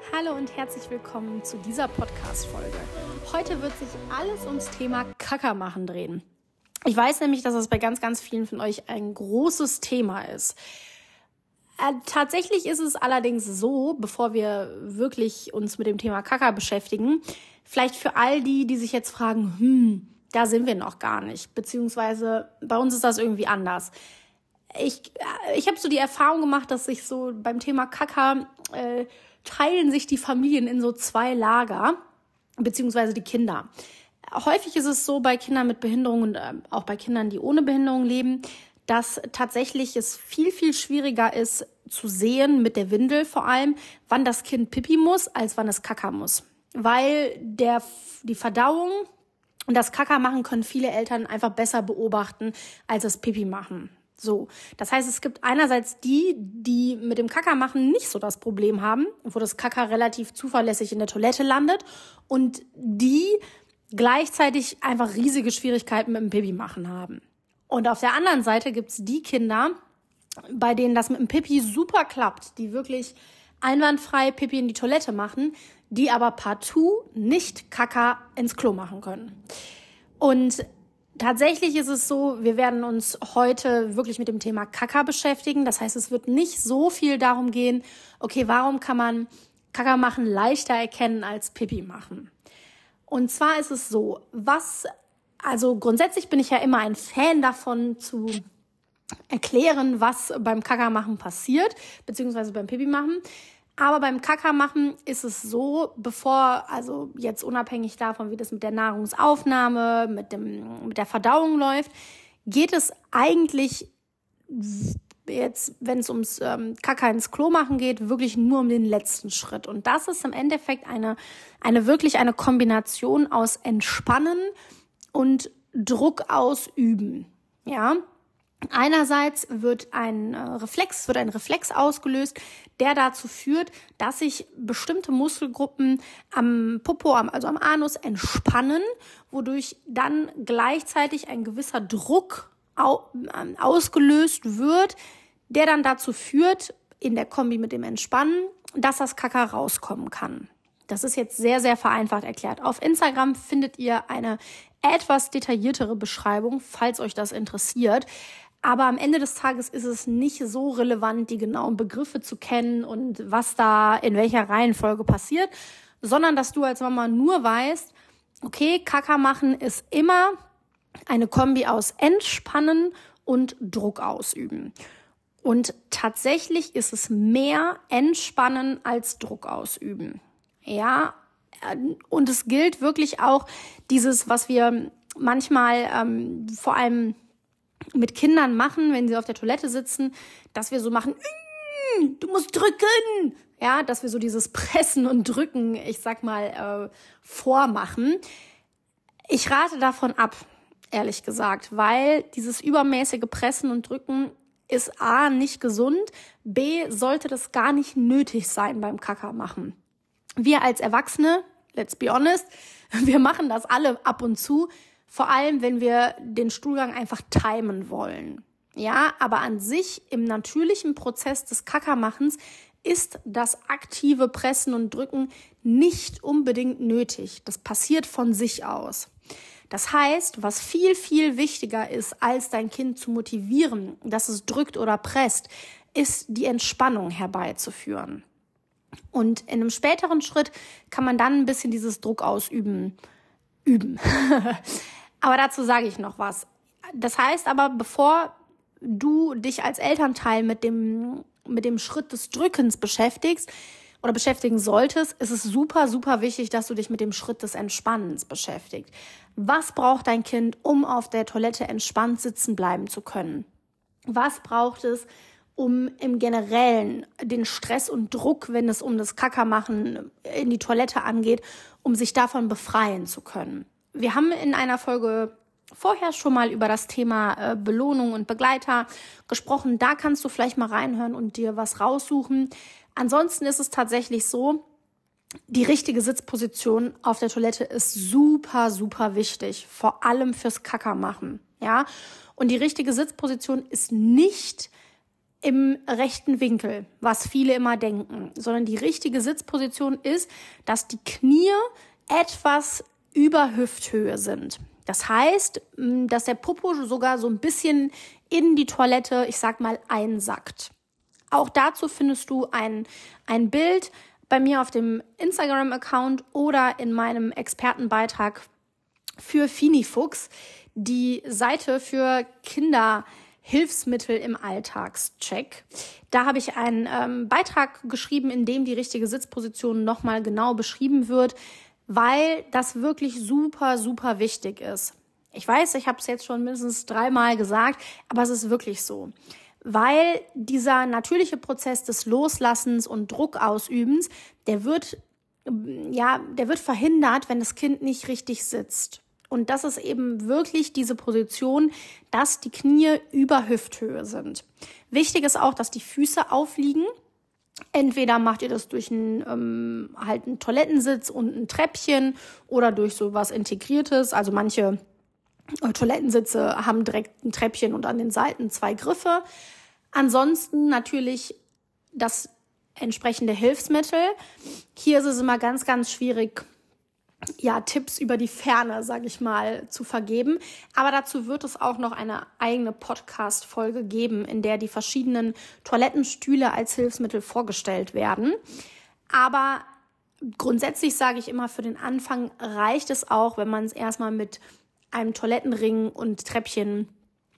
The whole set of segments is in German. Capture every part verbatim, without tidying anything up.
Hallo und herzlich willkommen zu dieser Podcast-Folge. Heute wird sich alles ums Thema Kaka machen drehen. Ich weiß nämlich, dass es bei ganz, ganz vielen von euch ein großes Thema ist. Äh, tatsächlich ist es allerdings so, bevor wir wirklich uns mit dem Thema Kaka beschäftigen, vielleicht für all die, die sich jetzt fragen, hm, da sind wir noch gar nicht, beziehungsweise bei uns ist das irgendwie anders. Ich, ich habe so die Erfahrung gemacht, dass sich so beim Thema Kaka äh, teilen sich die Familien in so zwei Lager, beziehungsweise die Kinder. Häufig ist es so bei Kindern mit Behinderung und äh, auch bei Kindern, die ohne Behinderung leben, dass tatsächlich es viel, viel schwieriger ist zu sehen, mit der Windel vor allem, wann das Kind Pipi muss, als wann es Kaka muss. Weil der, die Verdauung und das Kaka machen können viele Eltern einfach besser beobachten, als das Pipi machen. So, das heißt, es gibt einerseits die, die mit dem Kaka machen nicht so das Problem haben, wo das Kaka relativ zuverlässig in der Toilette landet und die gleichzeitig einfach riesige Schwierigkeiten mit dem Pipi machen haben. Und auf der anderen Seite gibt's die Kinder, bei denen das mit dem Pipi super klappt, die wirklich einwandfrei Pipi in die Toilette machen, die aber partout nicht Kaka ins Klo machen können. Und tatsächlich ist es so, wir werden uns heute wirklich mit dem Thema Kaka beschäftigen. Das heißt, es wird nicht so viel darum gehen, okay, warum kann man Kaka machen leichter erkennen als Pipi machen? Und zwar ist es so, was, also grundsätzlich bin ich ja immer ein Fan davon zu erklären, was beim Kaka machen passiert, beziehungsweise beim Pipi machen. Aber beim Kaka machen ist es so, bevor, also jetzt unabhängig davon, wie das mit der Nahrungsaufnahme, mit dem, mit der Verdauung läuft, geht es eigentlich jetzt, wenn es ums ähm, Kaka ins Klo machen geht, wirklich nur um den letzten Schritt. Und das ist im Endeffekt eine, eine wirklich eine Kombination aus Entspannen und Druck ausüben, ja. Einerseits wird ein Reflex, wird ein Reflex ausgelöst, der dazu führt, dass sich bestimmte Muskelgruppen am Popo, also am Anus, entspannen, wodurch dann gleichzeitig ein gewisser Druck ausgelöst wird, der dann dazu führt, in der Kombi mit dem Entspannen, dass das Kaka rauskommen kann. Das ist jetzt sehr, sehr vereinfacht erklärt. Auf Instagram findet ihr eine etwas detailliertere Beschreibung, falls euch das interessiert. Aber am Ende des Tages ist es nicht so relevant, die genauen Begriffe zu kennen und was da in welcher Reihenfolge passiert, sondern dass du als Mama nur weißt, okay, Kaka machen ist immer eine Kombi aus Entspannen und Druck ausüben. Und tatsächlich ist es mehr Entspannen als Druck ausüben. Ja, und es gilt wirklich auch dieses, was wir manchmal ähm, vor allem mit Kindern machen, wenn sie auf der Toilette sitzen, dass wir so machen, du musst drücken, ja, dass wir so dieses Pressen und Drücken, ich sag mal, äh, vormachen. Ich rate davon ab, ehrlich gesagt, weil dieses übermäßige Pressen und Drücken ist A, nicht gesund, B, sollte das gar nicht nötig sein beim Kaka machen. Wir als Erwachsene, let's be honest, wir machen das alle ab und zu, vor allem, wenn wir den Stuhlgang einfach timen wollen. Ja, aber an sich im natürlichen Prozess des Kakamachens ist das aktive Pressen und Drücken nicht unbedingt nötig. Das passiert von sich aus. Das heißt, was viel, viel wichtiger ist, als dein Kind zu motivieren, dass es drückt oder presst, ist die Entspannung herbeizuführen. Und in einem späteren Schritt kann man dann ein bisschen dieses Druck ausüben, üben. Aber dazu sage ich noch was. Das heißt aber, bevor du dich als Elternteil mit dem, mit dem Schritt des Drückens beschäftigst oder beschäftigen solltest, ist es super, super wichtig, dass du dich mit dem Schritt des Entspannens beschäftigst. Was braucht dein Kind, um auf der Toilette entspannt sitzen bleiben zu können? Was braucht es, um im Generellen den Stress und Druck, wenn es um das Kakamachen in die Toilette angeht, um sich davon befreien zu können? Wir haben in einer Folge vorher schon mal über das Thema äh, Belohnung und Begleiter gesprochen. Da kannst du vielleicht mal reinhören und dir was raussuchen. Ansonsten ist es tatsächlich so, die richtige Sitzposition auf der Toilette ist super, super wichtig. Vor allem fürs Kakamachen. Ja? Und die richtige Sitzposition ist nicht im rechten Winkel, was viele immer denken, sondern die richtige Sitzposition ist, dass die Knie etwas über Hüfthöhe sind. Das heißt, dass der Popo sogar so ein bisschen in die Toilette, ich sag mal, einsackt. Auch dazu findest du ein, ein Bild bei mir auf dem Instagram-Account oder in meinem Expertenbeitrag für Finifuchs, die Seite für Kinderhilfsmittel im Alltagscheck. Da habe ich einen ähm, Beitrag geschrieben, in dem die richtige Sitzposition nochmal genau beschrieben wird, weil das wirklich super, super wichtig ist. Ich weiß, ich habe es jetzt schon mindestens dreimal gesagt, aber es ist wirklich so. Weil dieser natürliche Prozess des Loslassens und Druckausübens, der wird, ja, der wird verhindert, wenn das Kind nicht richtig sitzt. Und das ist eben wirklich diese Position, dass die Knie über Hüfthöhe sind. Wichtig ist auch, dass die Füße aufliegen. Entweder macht ihr das durch einen, ähm, halt einen Toilettensitz und ein Treppchen oder durch sowas Integriertes. Also manche äh, Toilettensitze haben direkt ein Treppchen und an den Seiten zwei Griffe. Ansonsten natürlich das entsprechende Hilfsmittel. Hier ist es immer ganz, ganz schwierig, ja, Tipps über die Ferne, sage ich mal, zu vergeben. Aber dazu wird es auch noch eine eigene Podcast-Folge geben, in der die verschiedenen Toilettenstühle als Hilfsmittel vorgestellt werden. Aber grundsätzlich sage ich immer, für den Anfang reicht es auch, wenn man es erstmal mit einem Toilettenring und Treppchen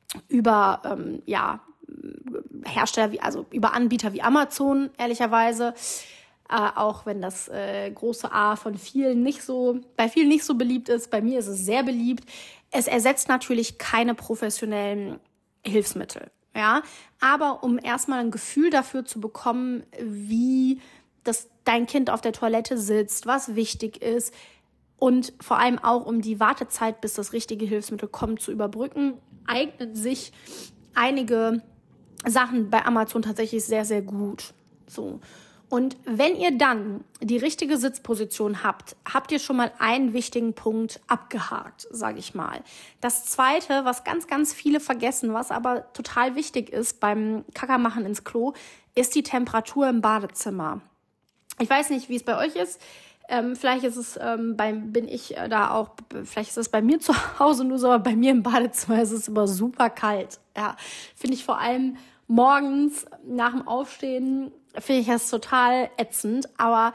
über, ähm, ja, Hersteller, wie, also über Anbieter wie Amazon, ehrlicherweise, Äh, auch wenn das äh, große A von vielen nicht so, bei vielen nicht so beliebt ist. Bei mir ist es sehr beliebt. Es ersetzt natürlich keine professionellen Hilfsmittel, ja. Aber um erstmal ein Gefühl dafür zu bekommen, wie das dein Kind auf der Toilette sitzt, was wichtig ist und vor allem auch um die Wartezeit, bis das richtige Hilfsmittel kommt, zu überbrücken, eignen sich einige Sachen bei Amazon tatsächlich sehr, sehr gut. So. Und wenn ihr dann die richtige Sitzposition habt, habt ihr schon mal einen wichtigen Punkt abgehakt, sage ich mal. Das Zweite, was ganz, ganz viele vergessen, was aber total wichtig ist beim Kackermachen ins Klo, ist die Temperatur im Badezimmer. Ich weiß nicht, wie es bei euch ist. Ähm, vielleicht ist es ähm, beim, bin ich äh, da auch, vielleicht ist es bei mir zu Hause nur so, aber bei mir im Badezimmer ist es immer super kalt. Ja, finde ich vor allem morgens nach dem Aufstehen, finde ich das total ätzend, aber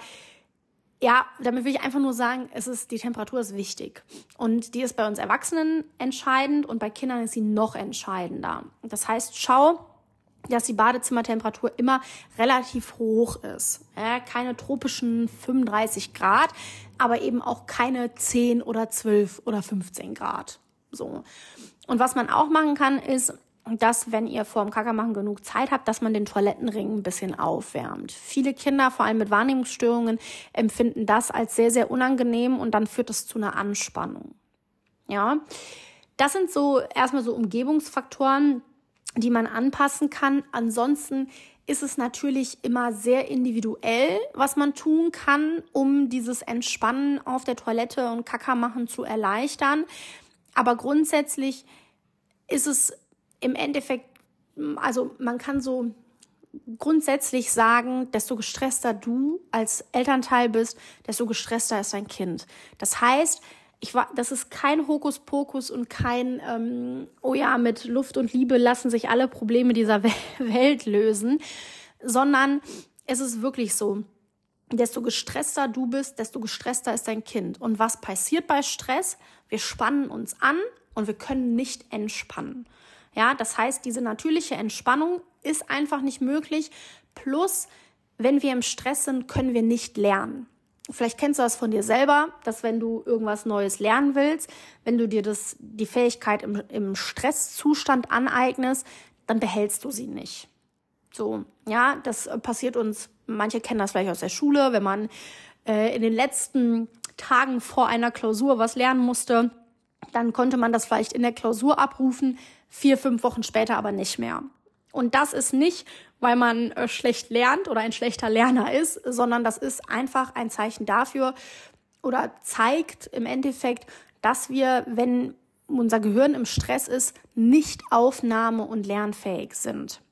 ja, damit will ich einfach nur sagen, es ist, die Temperatur ist wichtig und die ist bei uns Erwachsenen entscheidend und bei Kindern ist sie noch entscheidender. Das heißt, schau, dass die Badezimmertemperatur immer relativ hoch ist. Ja, keine tropischen fünfunddreißig Grad, aber eben auch keine zehn oder zwölf oder fünfzehn Grad. So. Und was man auch machen kann, ist, dass, wenn ihr vor dem Kackermachen genug Zeit habt, dass man den Toilettenring ein bisschen aufwärmt. Viele Kinder, vor allem mit Wahrnehmungsstörungen, empfinden das als sehr, sehr unangenehm und dann führt es zu einer Anspannung. Ja, das sind so erstmal so Umgebungsfaktoren, die man anpassen kann. Ansonsten ist es natürlich immer sehr individuell, was man tun kann, um dieses Entspannen auf der Toilette und Kackermachen zu erleichtern. Aber grundsätzlich ist es im Endeffekt, also man kann so grundsätzlich sagen, desto gestresster du als Elternteil bist, desto gestresster ist dein Kind. Das heißt, ich war, das ist kein Hokuspokus und kein, ähm, oh ja, mit Luft und Liebe lassen sich alle Probleme dieser Welt lösen, sondern es ist wirklich so, desto gestresster du bist, desto gestresster ist dein Kind. Und was passiert bei Stress? Wir spannen uns an und wir können nicht entspannen. Ja, das heißt, diese natürliche Entspannung ist einfach nicht möglich. Plus, wenn wir im Stress sind, können wir nicht lernen. Vielleicht kennst du das von dir selber, dass wenn du irgendwas Neues lernen willst, wenn du dir das, die Fähigkeit im, im Stresszustand aneignest, dann behältst du sie nicht. So, ja, das passiert uns, manche kennen das vielleicht aus der Schule, wenn man äh, in den letzten Tagen vor einer Klausur was lernen musste, dann konnte man das vielleicht in der Klausur abrufen, vier, fünf Wochen später aber nicht mehr. Und das ist nicht, weil man äh, schlecht lernt oder ein schlechter Lerner ist, sondern das ist einfach ein Zeichen dafür oder zeigt im Endeffekt, dass wir, wenn unser Gehirn im Stress ist, nicht aufnahme- und lernfähig sind.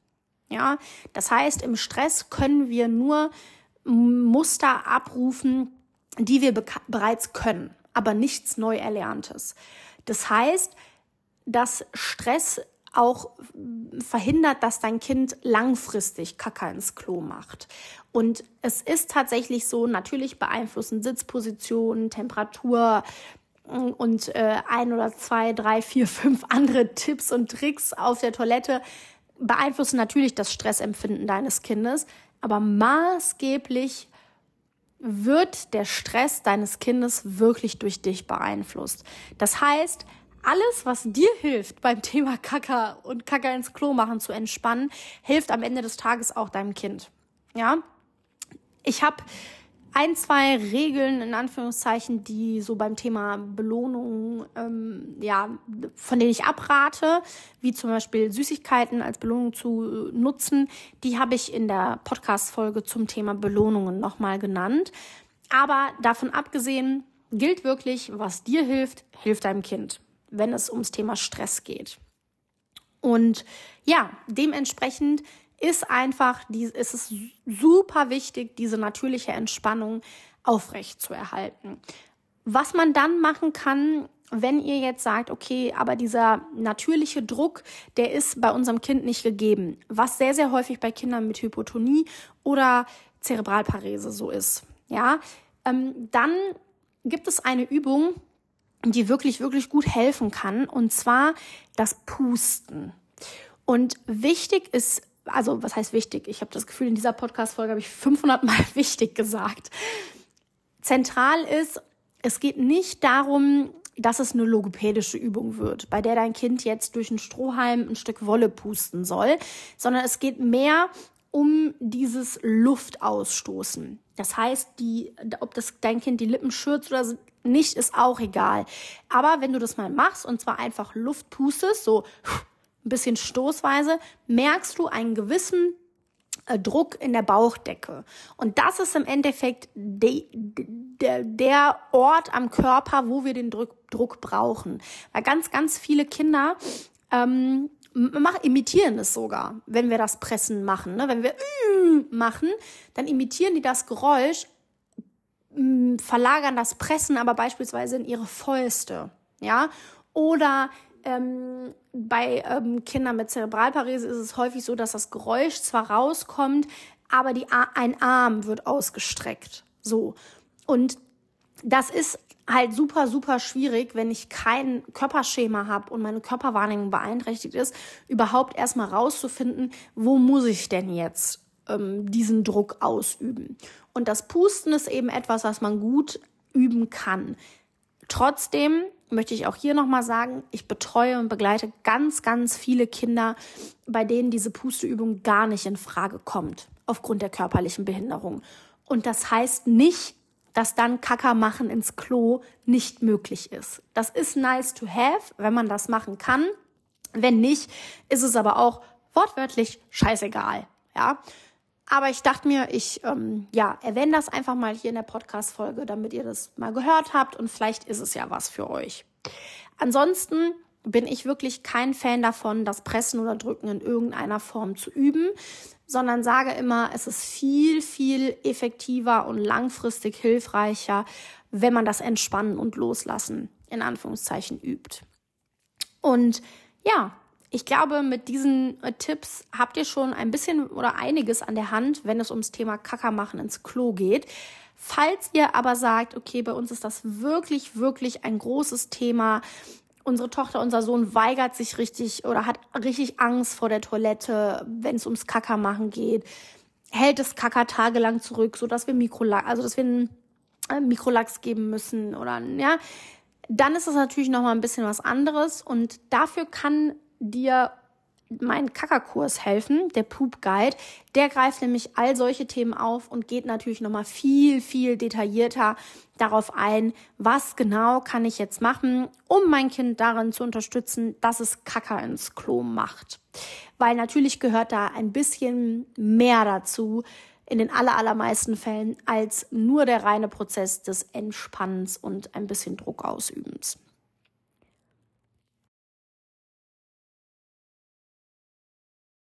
Ja, das heißt, im Stress können wir nur Muster abrufen, die wir beka- bereits können, aber nichts neu Erlerntes. Das heißt, dass Stress auch verhindert, dass dein Kind langfristig Kacke ins Klo macht. Und es ist tatsächlich so, natürlich beeinflussen Sitzposition, Temperatur und äh, ein oder zwei, drei, vier, fünf andere Tipps und Tricks auf der Toilette beeinflussen natürlich das Stressempfinden deines Kindes, aber maßgeblich wird der Stress deines Kindes wirklich durch dich beeinflusst. Das heißt, alles, was dir hilft, beim Thema Kacke und Kacke ins Klo machen zu entspannen, hilft am Ende des Tages auch deinem Kind. Ja, ich habe ein, zwei Regeln in Anführungszeichen, die so beim Thema Belohnung, ähm, ja, von denen ich abrate, wie zum Beispiel Süßigkeiten als Belohnung zu nutzen. Die habe ich in der Podcast-Folge zum Thema Belohnungen nochmal genannt. Aber davon abgesehen gilt wirklich, was dir hilft, hilft deinem Kind, wenn es ums Thema Stress geht. Und ja, dementsprechend ist einfach, ist es super wichtig, diese natürliche Entspannung aufrecht zu erhalten. Was man dann machen kann, wenn ihr jetzt sagt, okay, aber dieser natürliche Druck, der ist bei unserem Kind nicht gegeben, was sehr, sehr häufig bei Kindern mit Hypotonie oder Zerebralparese so ist, ja, ähm, dann gibt es eine Übung, die wirklich, wirklich gut helfen kann, und zwar das Pusten. Und wichtig ist, also was heißt wichtig? Ich habe das Gefühl, in dieser Podcast-Folge habe ich fünfhundert Mal wichtig gesagt. Zentral ist, es geht nicht darum, dass es eine logopädische Übung wird, bei der dein Kind jetzt durch einen Strohhalm ein Stück Wolle pusten soll, sondern es geht mehr um dieses Luftausstoßen. Das heißt, die, ob das dein Kind die Lippen schürzt oder nicht, ist auch egal. Aber wenn du das mal machst und zwar einfach Luft pustest, so ein bisschen stoßweise, merkst du einen gewissen äh, Druck in der Bauchdecke. Und das ist im Endeffekt de, de, der Ort am Körper, wo wir den Druck, Druck brauchen. Weil ganz, ganz viele Kinder ähm, mach, imitieren es sogar, wenn wir das Pressen machen. Ne? Wenn wir mm, machen, dann imitieren die das Geräusch, mm, verlagern das Pressen aber beispielsweise in ihre Fäuste. Ja? Oder Ähm, bei ähm, Kindern mit Zerebralparese ist es häufig so, dass das Geräusch zwar rauskommt, aber die, ein Arm wird ausgestreckt. So. Und das ist halt super, super schwierig, wenn ich kein Körperschema habe und meine Körperwahrnehmung beeinträchtigt ist, überhaupt erstmal rauszufinden, wo muss ich denn jetzt ähm, diesen Druck ausüben. Und das Pusten ist eben etwas, was man gut üben kann. Trotzdem möchte ich auch hier nochmal sagen, ich betreue und begleite ganz, ganz viele Kinder, bei denen diese Pusteübung gar nicht in Frage kommt, aufgrund der körperlichen Behinderung. Und das heißt nicht, dass dann Kacke machen ins Klo nicht möglich ist. Das ist nice to have, wenn man das machen kann. Wenn nicht, ist es aber auch wortwörtlich scheißegal, ja. Aber ich dachte mir, ich ähm, ja, erwähne das einfach mal hier in der Podcast-Folge, damit ihr das mal gehört habt und vielleicht ist es ja was für euch. Ansonsten bin ich wirklich kein Fan davon, das Pressen oder Drücken in irgendeiner Form zu üben, sondern sage immer, es ist viel, viel effektiver und langfristig hilfreicher, wenn man das Entspannen und Loslassen in Anführungszeichen übt. Und ja, ich glaube, mit diesen äh, Tipps habt ihr schon ein bisschen oder einiges an der Hand, wenn es ums Thema Kacke machen ins Klo geht. Falls ihr aber sagt, okay, bei uns ist das wirklich, wirklich ein großes Thema, unsere Tochter, unser Sohn weigert sich richtig oder hat richtig Angst vor der Toilette, wenn es ums Kacke machen geht, hält das Kacke tagelang zurück, sodass wir Mikrolax, also dass wir einen äh, Mikrolax geben müssen oder ja, dann ist das natürlich nochmal ein bisschen was anderes und dafür kann dir mein Kackerkurs helfen, der Poop Guide, der greift nämlich all solche Themen auf und geht natürlich nochmal viel, viel detaillierter darauf ein, was genau kann ich jetzt machen, um mein Kind darin zu unterstützen, dass es Kacke ins Klo macht. Weil natürlich gehört da ein bisschen mehr dazu, in den aller, allermeisten Fällen, als nur der reine Prozess des Entspannens und ein bisschen Druck ausübens.